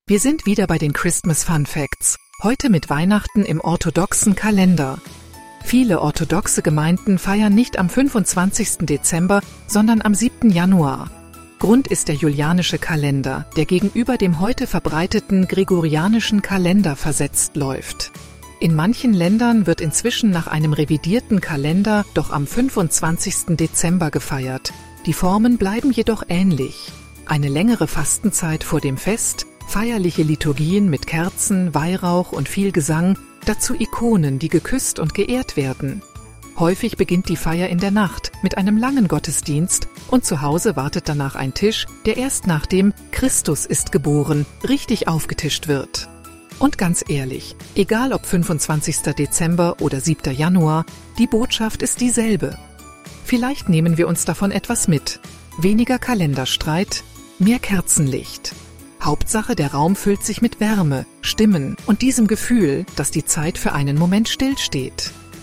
Wir sind wieder bei den Christmas Fun Facts, heute mit Weihnachten im orthodoxen Kalender. Viele orthodoxe Gemeinden feiern nicht am 25. Dezember, sondern am 7. Januar. Grund ist der julianische Kalender, der gegenüber dem heute verbreiteten gregorianischen Kalender versetzt läuft. In manchen Ländern wird inzwischen nach einem revidierten Kalender doch am 25. Dezember gefeiert. Die Formen bleiben jedoch ähnlich. Eine längere Fastenzeit vor dem Fest, feierliche Liturgien mit Kerzen, Weihrauch und viel Gesang, dazu Ikonen, die geküsst und geehrt werden. Häufig beginnt die Feier in der Nacht mit einem langen Gottesdienst und zu Hause wartet danach ein Tisch, der erst nach dem Christus ist geboren richtig aufgetischt wird. Und ganz ehrlich, egal ob 25. Dezember oder 7. Januar, die Botschaft ist dieselbe. Vielleicht nehmen wir uns davon etwas mit. Weniger Kalenderstreit, mehr Kerzenlicht. Hauptsache, der Raum füllt sich mit Wärme, Stimmen und diesem Gefühl, dass die Zeit für einen Moment stillsteht.